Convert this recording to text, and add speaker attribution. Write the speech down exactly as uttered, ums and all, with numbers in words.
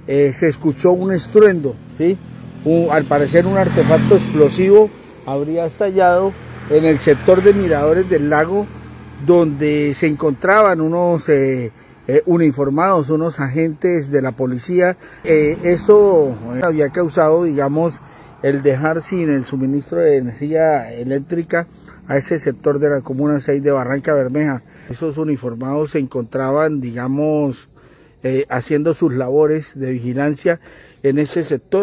Speaker 1: eh, se escuchó un estruendo, ¿sí? Un, al parecer un artefacto explosivo habría estallado en el sector de Miradores del Lago, donde se encontraban unos eh, eh, uniformados, unos agentes de la policía. Eh, esto había causado, digamos, el dejar sin el suministro de energía eléctrica a ese sector de la Comuna seis de Barranca Bermeja. Esos uniformados se encontraban, digamos, eh, haciendo sus labores de vigilancia en ese sector.